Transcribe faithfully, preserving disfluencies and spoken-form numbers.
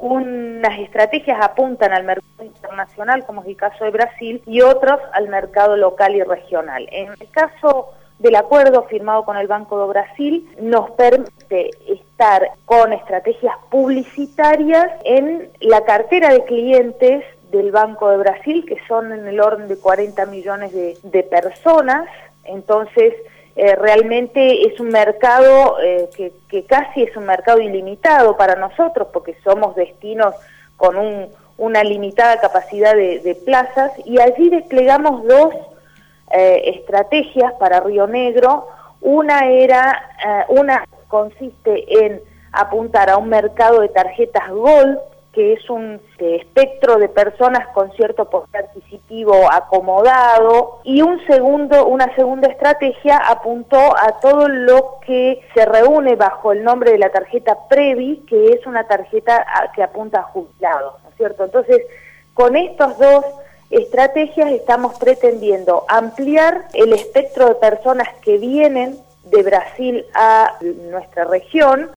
Unas estrategias apuntan al mercado internacional, como es el caso de Brasil, y otros al mercado local y regional. En el caso del acuerdo firmado con el Banco do Brasil, nos permite estar con estrategias publicitarias en la cartera de clientes del Banco de Brasil, que son en el orden de cuarenta millones de, de personas. Entonces, eh, realmente es un mercado eh, que, que casi es un mercado ilimitado para nosotros, porque somos destinos con un, una limitada capacidad de, de plazas, y allí desplegamos dos Eh, estrategias para Río Negro. Una era, eh, una consiste en apuntar a un mercado de tarjetas Gold, que es un eh, espectro de personas con cierto poder adquisitivo acomodado, y un segundo, una segunda estrategia apuntó a todo lo que se reúne bajo el nombre de la tarjeta Previ, que es una tarjeta a, que apunta a jubilados, ¿no es cierto? Entonces, con estos dos estrategias estamos pretendiendo ampliar el espectro de personas que vienen de Brasil a nuestra región.